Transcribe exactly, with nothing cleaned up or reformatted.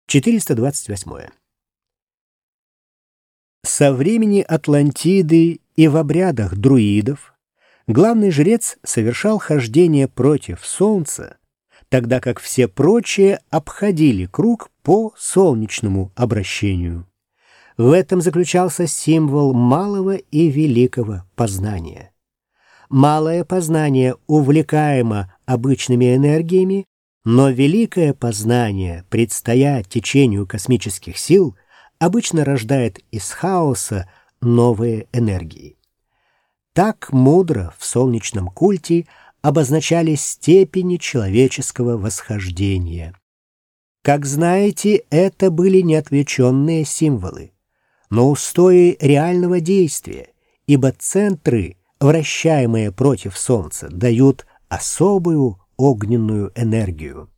четыреста двадцать восьмое. Со времени Атлантиды и в обрядах друидов главный жрец совершал хождение против Солнца, тогда как все прочие обходили круг по солнечному обращению. В этом заключался символ малого и великого познания. Малое познание увлекаемо обычными энергиями, но великое познание, предстоя течению космических сил, обычно рождает из хаоса новые энергии. Так мудро в солнечном культе обозначались степени человеческого восхождения. Как знаете, это были неотвлеченные символы, но устои реального действия, ибо центры, вращаемые против Солнца, дают особую огненную энергию.